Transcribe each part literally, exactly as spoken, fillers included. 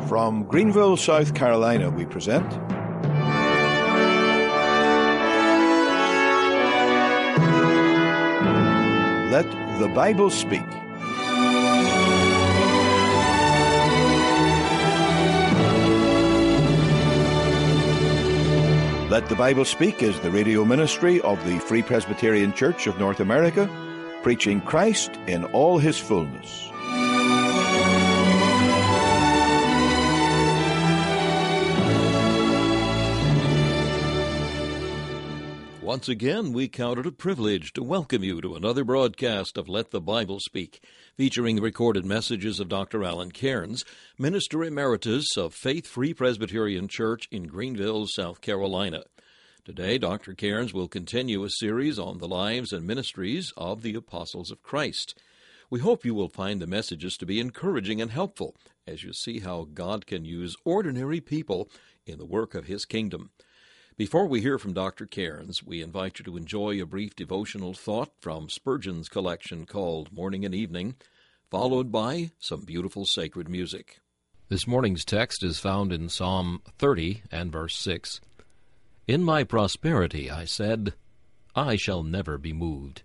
From Greenville, South Carolina, we present Let the Bible Speak. Let the Bible Speak is the radio ministry of the Free Presbyterian Church of North America, preaching Christ in all his fullness. Once again, we count it a privilege to welcome you to another broadcast of Let the Bible Speak, featuring the recorded messages of Doctor Alan Cairns, Minister Emeritus of Faith Free Presbyterian Church in Greenville, South Carolina. Today, Doctor Cairns will continue a series on the lives and ministries of the Apostles of Christ. We hope you will find the messages to be encouraging and helpful as you see how God can use ordinary people in the work of his kingdom. Before we hear from Doctor Cairns, we invite you to enjoy a brief devotional thought from Spurgeon's collection called Morning and Evening, followed by some beautiful sacred music. This morning's text is found in Psalm thirty and verse six. In my prosperity, I said, I shall never be moved.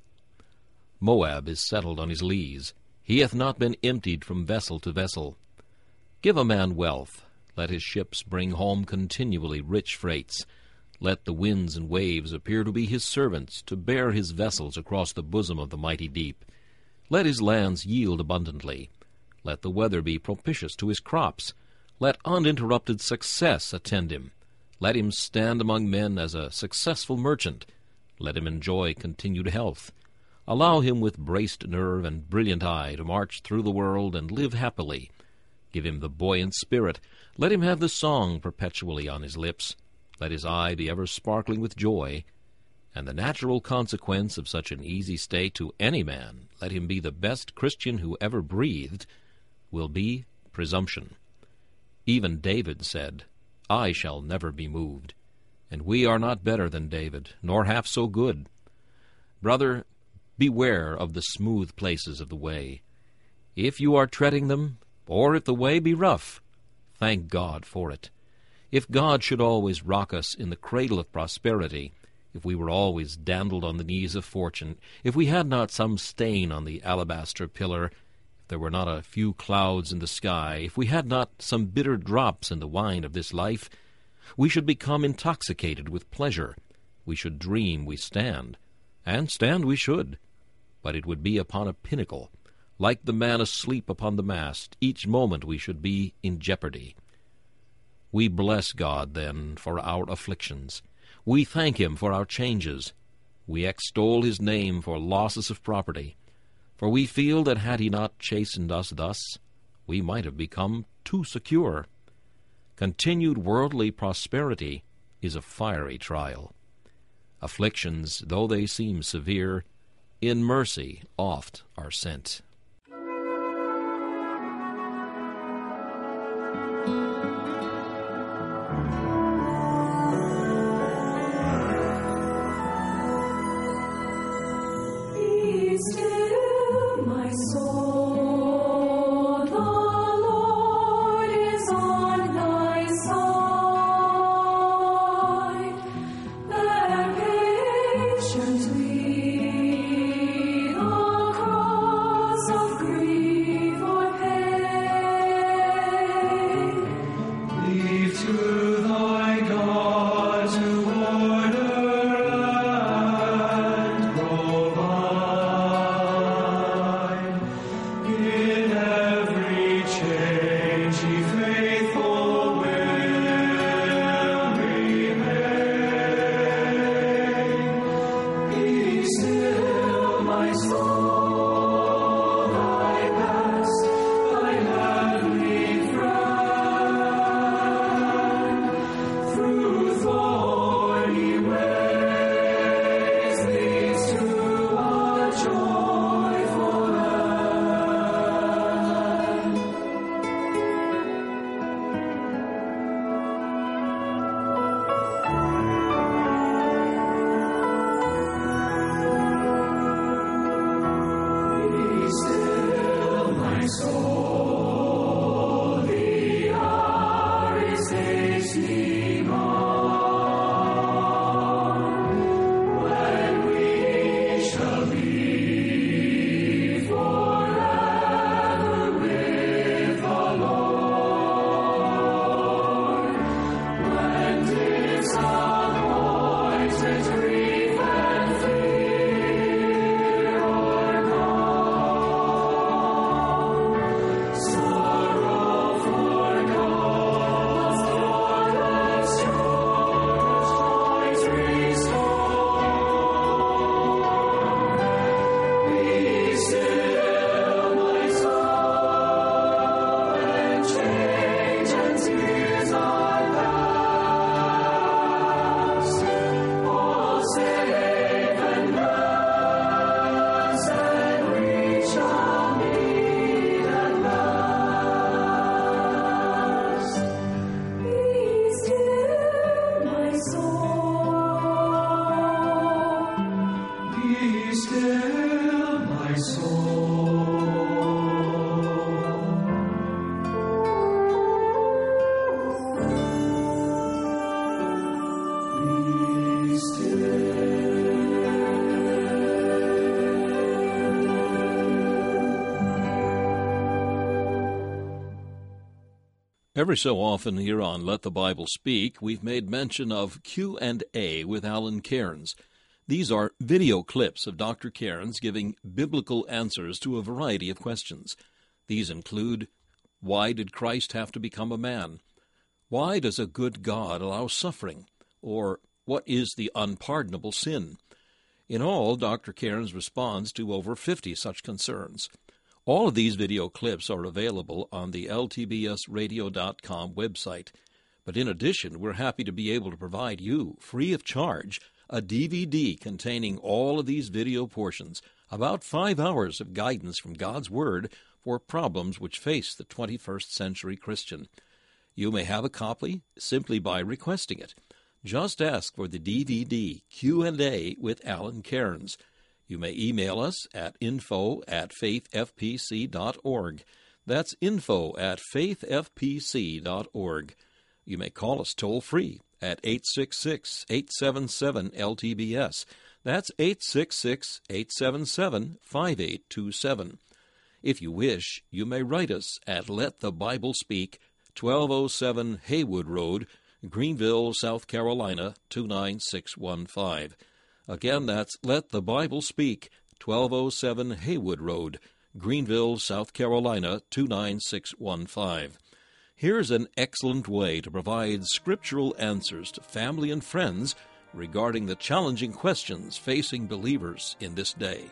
Moab is settled on his lees. He hath not been emptied from vessel to vessel. Give a man wealth. Let his ships bring home continually rich freights. Let the winds and waves appear to be his servants, to bear his vessels across the bosom of the mighty deep. Let his lands yield abundantly. Let the weather be propitious to his crops. Let uninterrupted success attend him. Let him stand among men as a successful merchant. Let him enjoy continued health. Allow him with braced nerve and brilliant eye to march through the world and live happily. Give him the buoyant spirit. Let him have the song perpetually on his lips. Let his eye be ever sparkling with joy, and the natural consequence of such an easy state to any man, let him be the best Christian who ever breathed, will be presumption. Even David said, I shall never be moved. And we are not better than David, nor half so good. Brother, beware of the smooth places of the way. If you are treading them, or if the way be rough, thank God for it. If God should always rock us in the cradle of prosperity, if we were always dandled on the knees of fortune, if we had not some stain on the alabaster pillar, if there were not a few clouds in the sky, if we had not some bitter drops in the wine of this life, we should become intoxicated with pleasure. We should dream we stand, and stand we should, but it would be upon a pinnacle. Like the man asleep upon the mast, each moment we should be in jeopardy. We bless God, then, for our afflictions. We thank him for our changes. We extol his name for losses of property. For we feel that had he not chastened us thus, we might have become too secure. Continued worldly prosperity is a fiery trial. Afflictions, though they seem severe, in mercy oft are sent. Every so often here on Let the Bible Speak, we've made mention of Q and A with Alan Cairns. These are video clips of Doctor Cairns giving biblical answers to a variety of questions. These include, why did Christ have to become a man? Why does a good God allow suffering? Or, what is the unpardonable sin? In all, Doctor Cairns responds to over fifty such concerns. All of these video clips are available on the L T B S radio dot com website. But in addition, we're happy to be able to provide you, free of charge, a D V D containing all of these video portions, about five hours of guidance from God's Word for problems which face the twenty-first century Christian. You may have a copy simply by requesting it. Just ask for the D V D Q and A with Alan Cairns. You may email us at info at faith f p c dot org. That's info at faith f p c dot org. You may call us toll-free at eight six six, eight seven seven, L T B S. That's eight six six, eight seven seven, five eight two seven. If you wish, you may write us at Let the Bible Speak, twelve oh seven Haywood Road, Greenville, South Carolina, two nine six one five. Again, that's Let the Bible Speak, twelve oh seven Haywood Road, Greenville, South Carolina, two nine six one five. Here's an excellent way to provide scriptural answers to family and friends regarding the challenging questions facing believers in this day.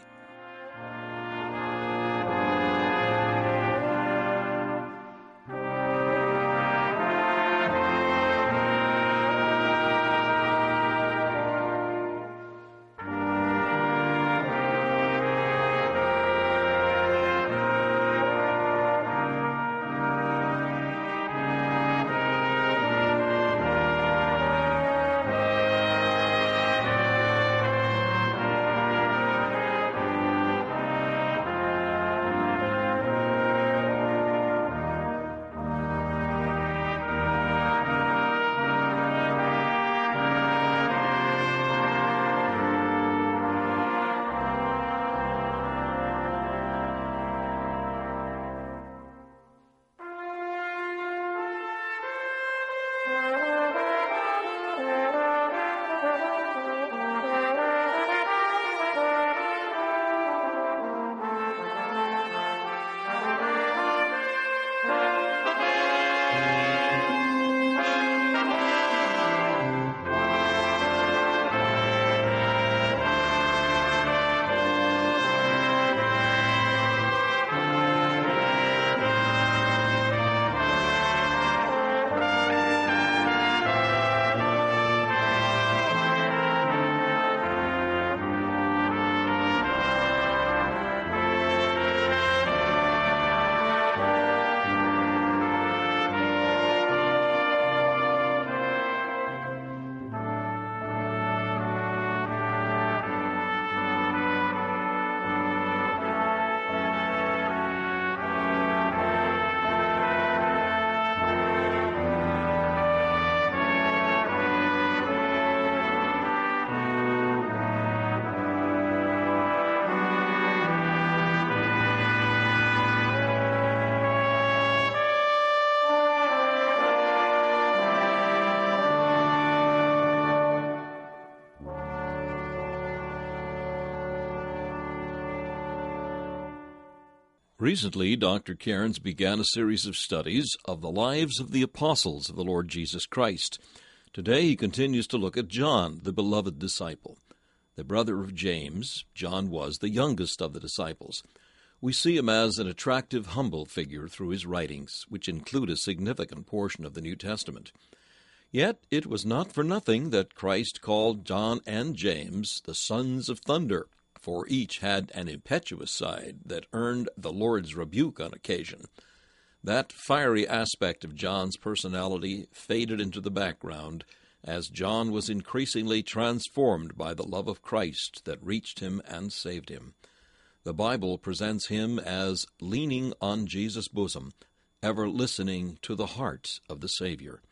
Recently, Doctor Cairns began a series of studies of the lives of the apostles of the Lord Jesus Christ. Today he continues to look at John, the beloved disciple. The brother of James, John was the youngest of the disciples. We see him as an attractive, humble figure through his writings, which include a significant portion of the New Testament. Yet it was not for nothing that Christ called John and James the sons of thunder, for each had an impetuous side that earned the Lord's rebuke on occasion. That fiery aspect of John's personality faded into the background as John was increasingly transformed by the love of Christ that reached him and saved him. The Bible presents him as leaning on Jesus' bosom, ever listening to the heart of the Savior.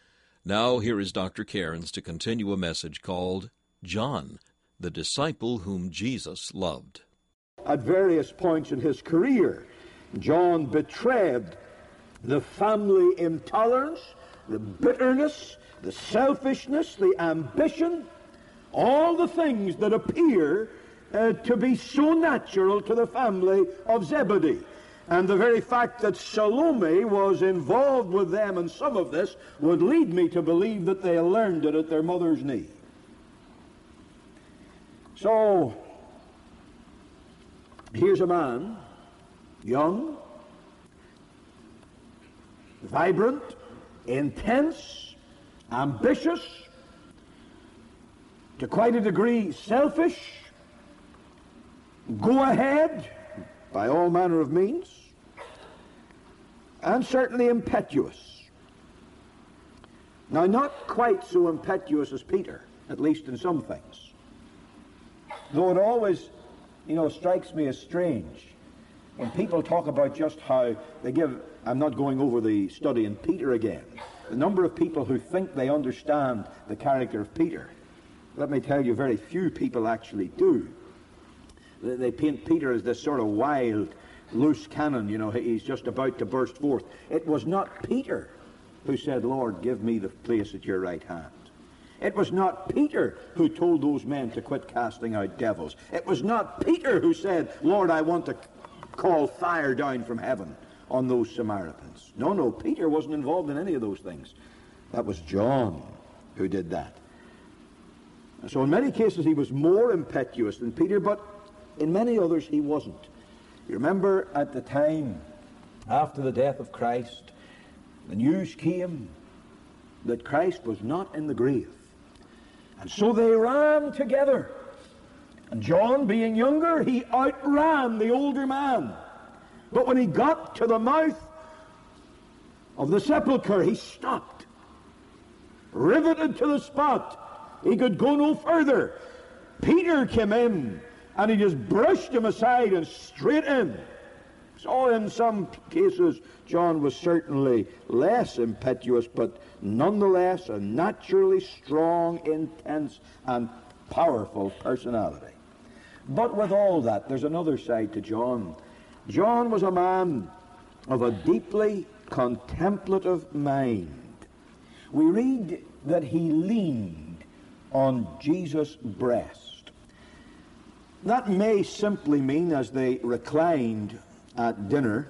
Now here is Doctor Cairns to continue a message called John, the disciple whom Jesus loved. At various points in his career, John betrayed the family intolerance, the bitterness, the selfishness, the ambition, all the things that appear uh, to be so natural to the family of Zebedee. And the very fact that Salome was involved with them in some of this would lead me to believe that they learned it at their mother's knee. So, here's a man, young, vibrant, intense, ambitious, to quite a degree selfish, go ahead by all manner of means, and certainly impetuous. Now, not quite so impetuous as Peter, at least in some things. Though it always, you know, strikes me as strange when people talk about just how they give, I'm not going over the study in Peter again, the number of people who think they understand the character of Peter. Let me tell you, very few people actually do. They paint Peter as this sort of wild, loose cannon, you know, he's just about to burst forth. It was not Peter who said, Lord, give me the place at your right hand. It was not Peter who told those men to quit casting out devils. It was not Peter who said, Lord, I want to call fire down from heaven on those Samaritans. No, no, Peter wasn't involved in any of those things. That was John who did that. So in many cases he was more impetuous than Peter, but in many others he wasn't. You remember at the time after the death of Christ, the news came that Christ was not in the grave. And so they ran together. And John, being younger, he outran the older man. But when he got to the mouth of the sepulchre, he stopped, riveted to the spot. He could go no further. Peter came in, and he just brushed him aside and straight in. So in some cases, John was certainly less impetuous, but nonetheless a naturally strong, intense, and powerful personality. But with all that, there's another side to John. John was a man of a deeply contemplative mind. We read that he leaned on Jesus' breast. That may simply mean, as they reclined at dinner,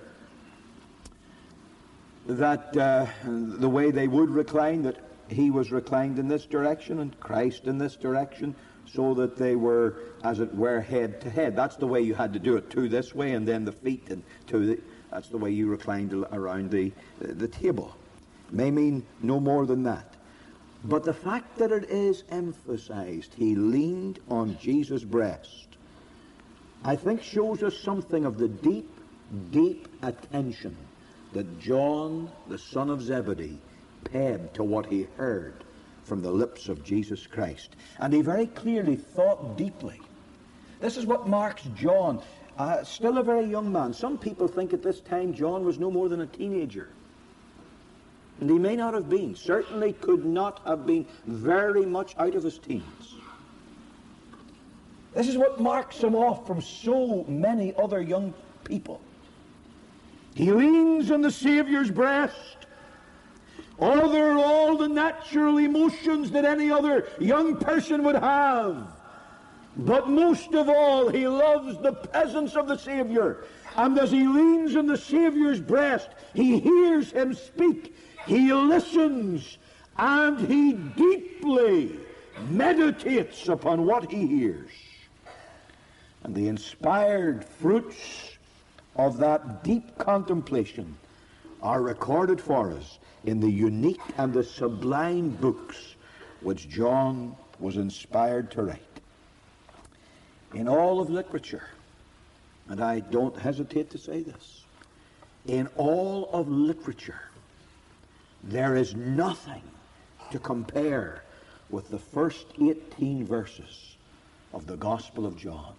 that uh, the way they would recline, that he was reclined in this direction and Christ in this direction, so that they were, as it were, head to head. That's the way you had to do it, two this way and then the feet and two the, that's the way you reclined around the, the table. May mean no more than that. But the fact that it is emphasized, he leaned on Jesus' breast, I think shows us something of the deep, deep attention that John, the son of Zebedee, paid to what he heard from the lips of Jesus Christ. And he very clearly thought deeply. This is what marks John, uh, still a very young man. Some people think at this time John was no more than a teenager. And he may not have been, certainly could not have been very much out of his teens. This is what marks him off from so many other young people. He leans on the Savior's breast. Oh, there are all the natural emotions that any other young person would have. But most of all, he loves the presence of the Savior. And as he leans on the Savior's breast, he hears him speak. He listens, and he deeply meditates upon what he hears. And the inspired fruits of that deep contemplation are recorded for us in the unique and the sublime books which John was inspired to write. In all of literature, and I don't hesitate to say this, in all of literature, there is nothing to compare with the first eighteen verses of the Gospel of John.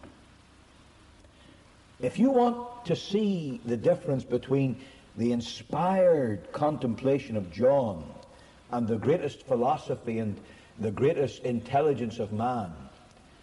If you want to see the difference between the inspired contemplation of John and the greatest philosophy and the greatest intelligence of man,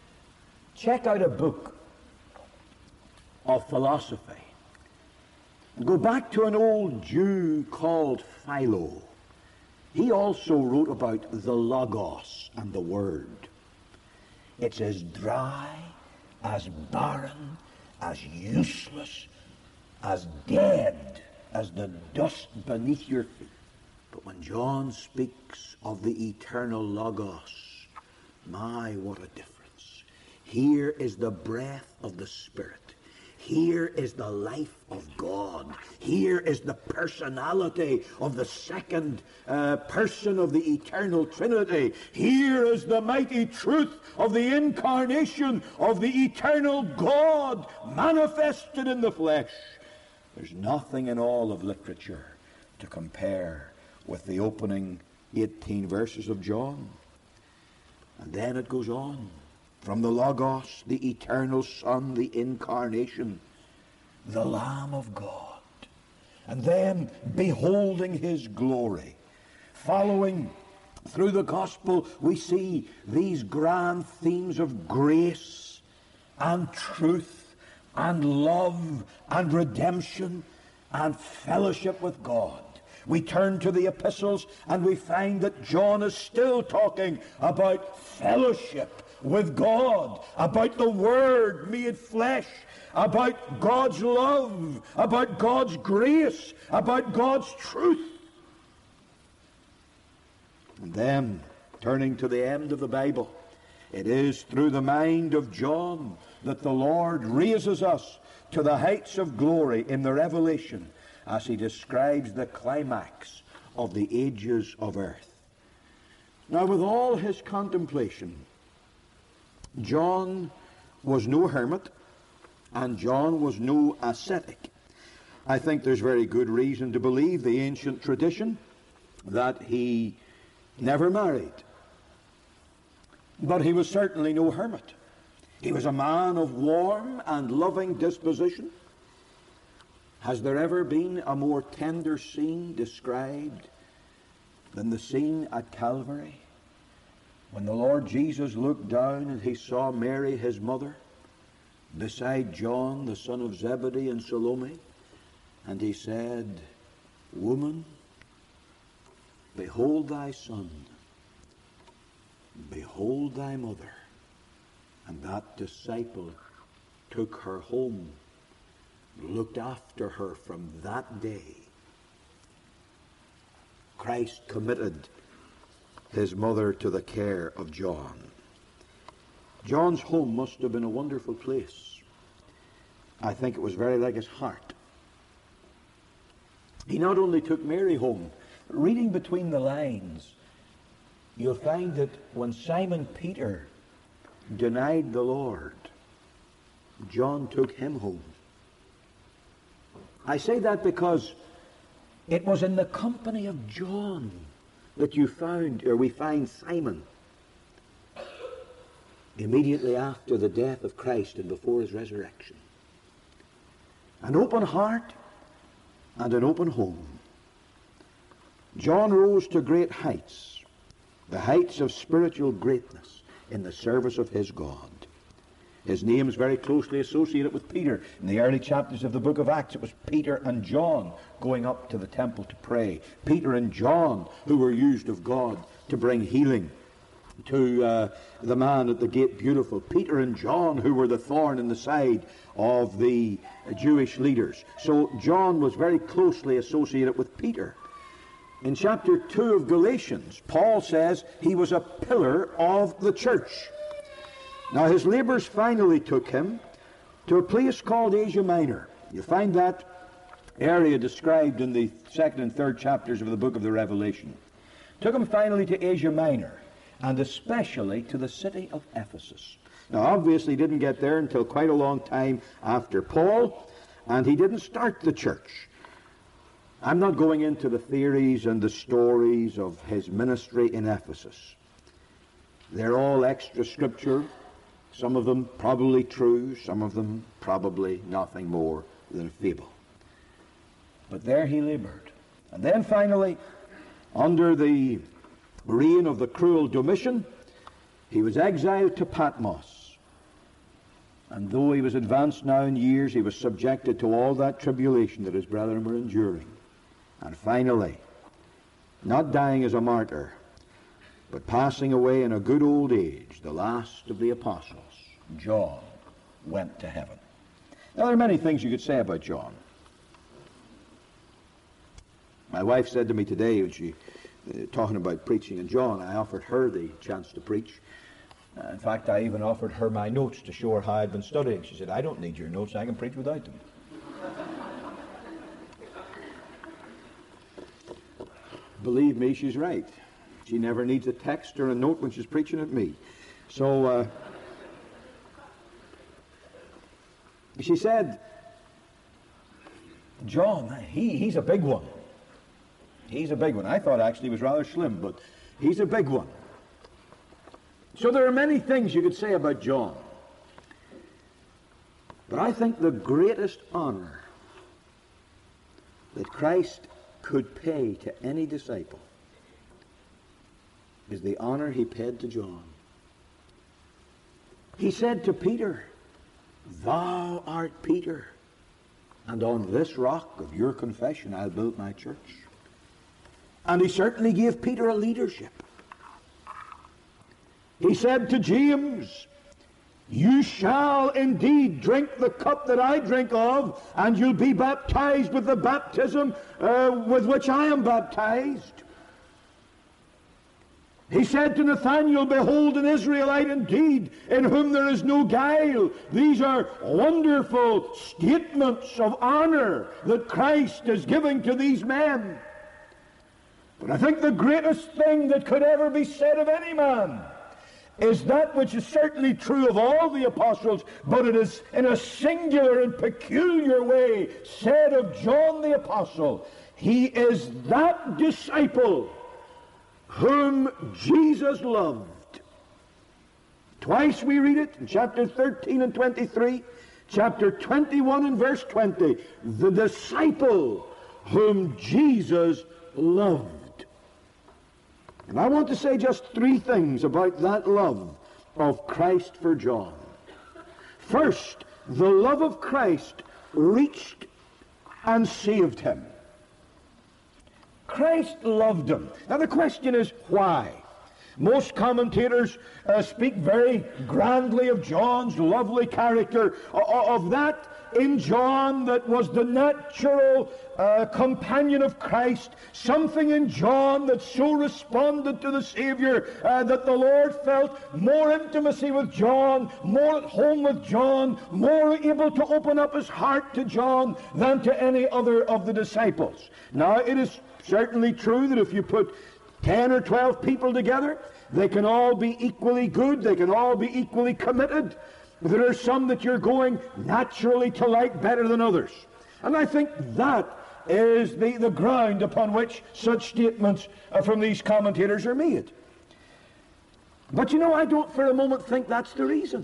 check out a book of philosophy. Go back to an old Jew called Philo. He also wrote about the Logos and the Word. It's as dry, as barren, as useless, as dead as the dust beneath your feet. But when John speaks of the eternal Logos, my, what a difference. Here is the breath of the Spirit. Here is the life of God. Here is the personality of the second uh, person of the eternal Trinity. Here is the mighty truth of the incarnation of the eternal God manifested in the flesh. There's nothing in all of literature to compare with the opening eighteen verses of John. And then it goes on. From the Logos, the eternal Son, the incarnation, the Lamb of God. And then beholding his glory. Following through the gospel, we see these grand themes of grace and truth and love and redemption and fellowship with God. We turn to the epistles and we find that John is still talking about fellowship with God, about the Word made flesh, about God's love, about God's grace, about God's truth. And then, turning to the end of the Bible, it is through the mind of John that the Lord raises us to the heights of glory in the Revelation as he describes the climax of the ages of earth. Now, with all his contemplation, John was no hermit, and John was no ascetic. I think there's very good reason to believe the ancient tradition that he never married. But he was certainly no hermit. He was a man of warm and loving disposition. Has there ever been a more tender scene described than the scene at Calvary? When the Lord Jesus looked down and he saw Mary, his mother, beside John, the son of Zebedee, and Salome, and he said, "Woman, behold thy son, behold thy mother." And that disciple took her home, looked after her from that day. Christ committed his mother to the care of John. John's home must have been a wonderful place. I think it was very like his heart. He not only took Mary home, reading between the lines, you'll find that when Simon Peter denied the Lord, John took him home. I say that because it was in the company of John that you found, or we find Simon, immediately after the death of Christ and before his resurrection. An open heart and an open home. John rose to great heights, the heights of spiritual greatness in the service of his God. His name is very closely associated with Peter. In the early chapters of the book of Acts, it was Peter and John going up to the temple to pray. Peter and John, who were used of God to bring healing to uh, the man at the gate beautiful. Peter and John, who were the thorn in the side of the Jewish leaders. So John was very closely associated with Peter. In chapter two of Galatians, Paul says he was a pillar of the church. Now his labors finally took him to a place called Asia Minor. You find that area described in the second and third chapters of the book of the Revelation. Took him finally to Asia Minor, and especially to the city of Ephesus. Now obviously he didn't get there until quite a long time after Paul, and he didn't start the church. I'm not going into the theories and the stories of his ministry in Ephesus. They're all extra scripture. Some of them probably true, some of them probably nothing more than a fable. But there he labored. And then finally, under the reign of the cruel Domitian, he was exiled to Patmos. And though he was advanced now in years, he was subjected to all that tribulation that his brethren were enduring. And finally, not dying as a martyr, but passing away in a good old age, the last of the apostles, John went to heaven. Now, there are many things you could say about John. My wife said to me today, when she, uh, talking about preaching, and John, I offered her the chance to preach. Uh, in fact, I even offered her my notes to show her how I'd been studying. She said, I don't need your notes, I can preach without them. Believe me, she's right. She never needs a text or a note when she's preaching at me. So, uh, she said, John, he, he's a big one. He's a big one. I thought actually he was rather slim, but he's a big one. So there are many things you could say about John. But I think the greatest honor that Christ could pay to any disciple is the honor he paid to John. He said to Peter, Thou art Peter, and on this rock of your confession I'll build my church. And he certainly gave Peter a leadership. He said to James, You shall indeed drink the cup that I drink of, and you'll be baptized with the baptism uh, with which I am baptized. He said to Nathanael, Behold an Israelite indeed, in whom there is no guile. These are wonderful statements of honor that Christ is giving to these men. But I think the greatest thing that could ever be said of any man is that which is certainly true of all the apostles, but it is in a singular and peculiar way said of John the Apostle. He is that disciple whom Jesus loved. Twice we read it in chapter thirteen and twenty-three, chapter twenty-one and verse twenty. The disciple whom Jesus loved. And I want to say just three things about that love of Christ for John. First, the love of Christ reached and saved him. Christ loved him. Now the question is, why? Most commentators uh, speak very grandly of John's lovely character, of, of that in John that was the natural uh, companion of Christ, something in John that so responded to the Savior uh, that the Lord felt more intimacy with John, more at home with John, more able to open up his heart to John than to any other of the disciples. Now it is certainly true that if you put ten or twelve people together, they can all be equally good, they can all be equally committed. There are some that you're going naturally to like better than others. And I think that is the, the ground upon which such statements uh, from these commentators are made. But you know, I don't for a moment think that's the reason.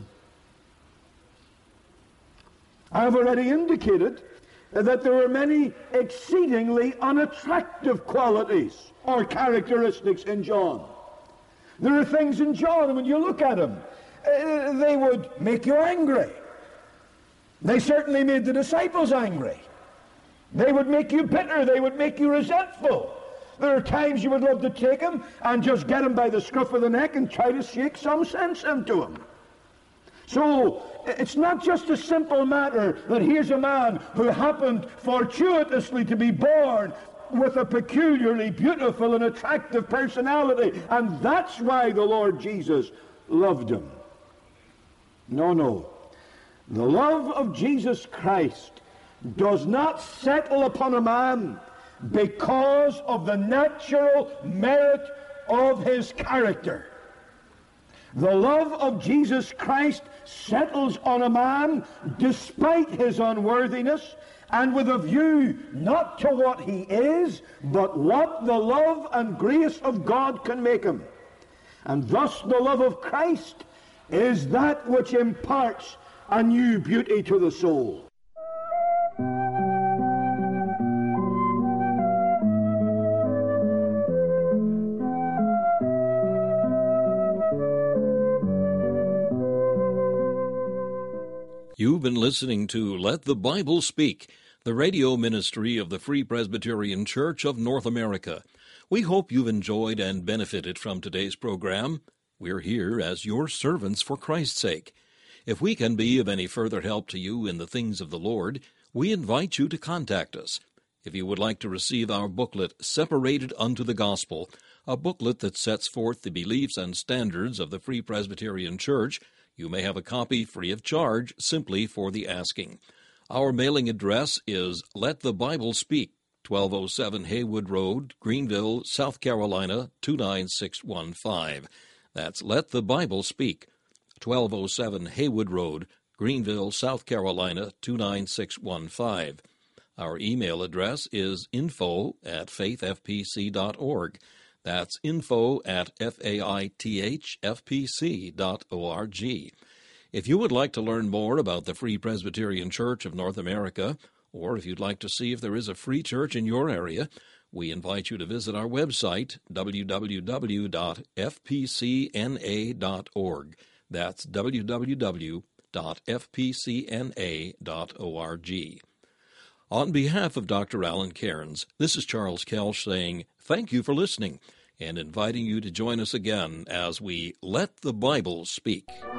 I've already indicated that there are many exceedingly unattractive qualities or characteristics in John. There are things in John, when you look at him, uh, they would make you angry. They certainly made the disciples angry. They would make you bitter. They would make you resentful. There are times you would love to take him and just get him by the scruff of the neck and try to shake some sense into him. So, it's not just a simple matter that here's a man who happened fortuitously to be born with a peculiarly beautiful and attractive personality, and that's why the Lord Jesus loved him. No, no. The love of Jesus Christ does not settle upon a man because of the natural merit of his character. The love of Jesus Christ settles on a man despite his unworthiness, and with a view not to what he is, but what the love and grace of God can make him. And thus the love of Christ is that which imparts a new beauty to the soul. You've been listening to Let the Bible Speak, the radio ministry of the Free Presbyterian Church of North America. We hope you've enjoyed and benefited from today's program. We're here as your servants for Christ's sake. If we can be of any further help to you in the things of the Lord, we invite you to contact us. If you would like to receive our booklet, Separated Unto the Gospel, a booklet that sets forth the beliefs and standards of the Free Presbyterian Church, you may have a copy free of charge simply for the asking. Our mailing address is Let the Bible Speak, twelve oh seven Haywood Road, Greenville, South Carolina, two nine six one five. That's Let the Bible Speak, twelve oh seven Haywood Road, Greenville, South Carolina, two nine six one five. Our email address is info at faith f p c dot org. That's info at faithfpc dot org. If you would like to learn more about the Free Presbyterian Church of North America, or if you'd like to see if there is a free church in your area, we invite you to visit our website, w w w dot f p c n a dot org. That's w w w dot f p c n a dot org. On behalf of Doctor Alan Cairns, this is Charles Kelch saying thank you for listening and inviting you to join us again as we Let the Bible Speak.